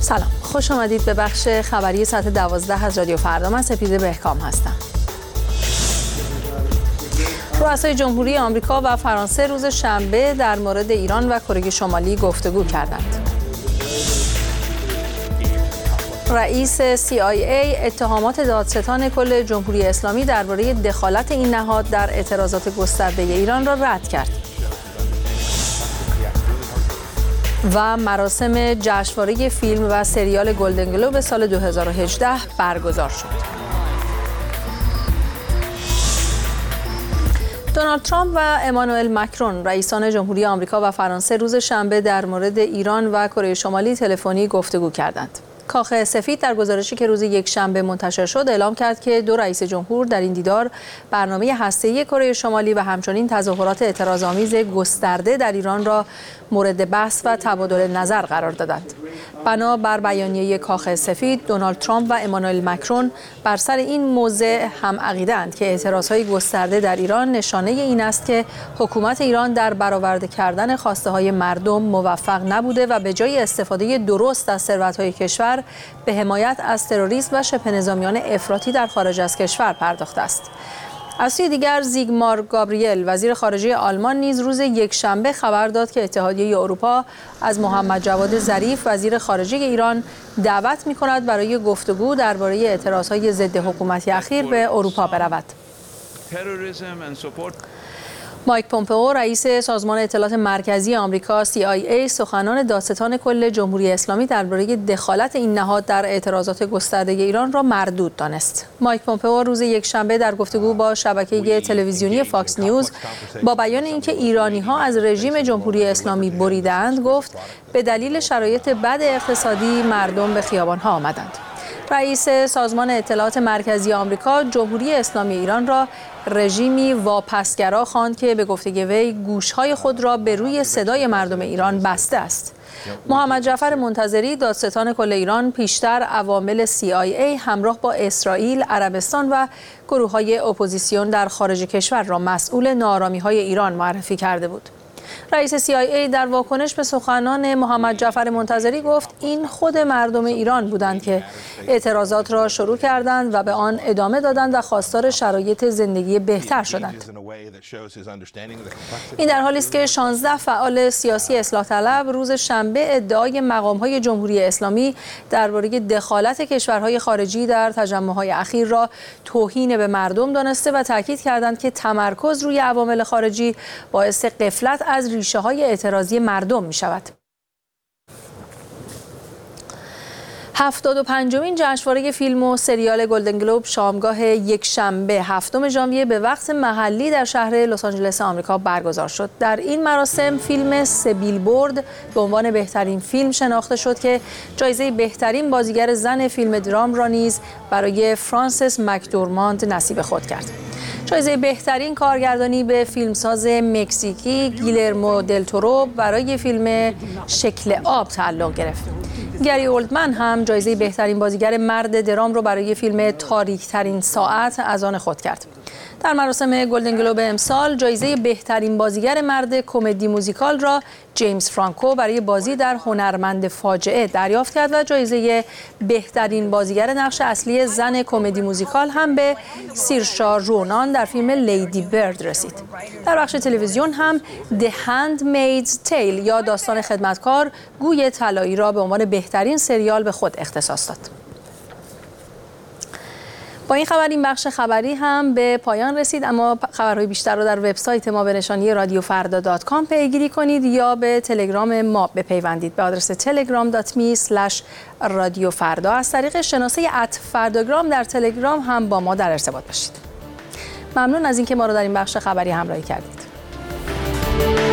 سلام، خوش آمدید به بخش خبری ساعت 12 از رادیو فردا. من سپیده بهکام هستم. رؤسای جمهوری آمریکا و فرانسه روز شنبه در مورد ایران و کره شمالی گفتگو کردند. رئیس CIA اتهامات دادستان کل جمهوری اسلامی درباره دخالت این نهاد در اعتراضات گسترده ایران را رد کرد. و مراسم جشنواره فیلم و سریال گلدن گلوب سال 2018 برگزار شد. دونالد ترامپ و امانوئل ماکرون رئیسان جمهوری آمریکا و فرانسه روز شنبه در مورد ایران و کره شمالی تلفنی گفتگو کردند. کاخ سفید در گزارشی که روز یکشنبه منتشر شد اعلام کرد که دو رئیس جمهور در این دیدار برنامه هسته‌ای کره شمالی و همچنین تظاهرات اعتراض‌آمیز گسترده در ایران را مورد بحث و تبادل نظر قرار دادند. بنا بر بیانیه کاخ سفید، دونالد ترامپ و امانوئل ماکرون بر سر این موضوع هم عقیده‌اند که اعتراضهای گسترده در ایران نشانه این است که حکومت ایران در برآورده کردن خواسته‌های مردم موفق نبوده و به جای استفاده درست از ثروت‌های کشور به حمایت از تروریسم و شبه نظامیان افراطی در خارج از کشور پرداخته است. از سوی دیگر زیگمار گابریل وزیر خارجه آلمان نیز روز یکشنبه خبر داد که اتحادیه اروپا از محمد جواد ظریف وزیر خارجه ایران دعوت می‌کند برای گفتگو درباره اعتراضهای ضد حکومتی اخیر به اروپا برود. مایک پومپئو رئیس سازمان اطلاعات مرکزی آمریکا CIA سخنان دادستان کل جمهوری اسلامی درباره دخالت این نهاد در اعتراضات گسترده ایران را مردود دانست. مایک پومپئو روز یکشنبه در گفتگو با شبکه تلویزیونی فاکس نیوز با بیان اینکه ایرانی‌ها از رژیم جمهوری اسلامی بریدند گفت به دلیل شرایط بد اقتصادی مردم به خیابان‌ها آمدند. رئیس سازمان اطلاعات مرکزی آمریکا جمهوری اسلامی ایران را رژیمی واپسگرا خواند که به گفته وی گوش‌های خود را به روی صدای مردم ایران بسته است. محمد جعفر منتظری دادستان کل ایران پیشتر عوامل CIA همراه با اسرائیل، عربستان و گروه‌های اپوزیسیون در خارج کشور را مسئول ناآرامی‌های ایران معرفی کرده بود. رئیس CIA در واکنش به سخنان محمد جعفر منتظری گفت این خود مردم ایران بودند که اعتراضات را شروع کردند و به آن ادامه دادند و خواستار شرایط زندگی بهتر شدند. این در حالی است که 16 فعال سیاسی اصلاح طلب روز شنبه ادعای مقام‌های جمهوری اسلامی درباره دخالت کشورهای خارجی در تجمع‌های اخیر را توهین به مردم دانسته و تاکید کردند که تمرکز روی عوامل خارجی باعث غفلت از ریشه‌های اعتراضی مردم می‌شود. 75مین جشنواره فیلم و سریال گلدن گلوب شامگاه یکشنبه 7 ژانویه به وقت محلی در شهر لس آنجلس آمریکا برگزار شد. در این مراسم فیلم سه بیلبورد به عنوان بهترین فیلم شناخته شد که جایزه بهترین بازیگر زن فیلم درام را نیز برای فرانسیس مکدورماند نصیب خود کرد. جایزه بهترین کارگردانی به فیلمساز مکزیکی گیلرمو دل تورو برای فیلم شکل آب تعلق گرفت. گری اولدمن هم جایزه بهترین بازیگر مرد درام را برای فیلم تاریک‌ترین ساعت از آن خود کرد. در مراسم گلدن گلوب امسال جایزه بهترین بازیگر مرد کمدی موزیکال را جیمز فرانکو برای بازی در هنرمند فاجعه دریافت کرد و جایزه بهترین بازیگر نقش اصلی زن کمدی موزیکال هم به سیرشا رونان در فیلم لیدی برد رسید. در بخش تلویزیون هم The Handmaid's Tale یا داستان خدمتکار گوی طلایی را به عنوان بهترین سریال به خود اختصاص داد. با این خبر این بخش خبری هم به پایان رسید، اما خبرهای بیشتر رو در وبسایت ما به نشانی radiofarda.com پیگیری کنید یا به تلگرام ما بپیوندید به آدرس telegram.me/radiofarda. از طریق شناسه @فرداگرام در تلگرام هم با ما در ارتباط باشید. ممنون از اینکه ما رو در این بخش خبری همراهی کردید.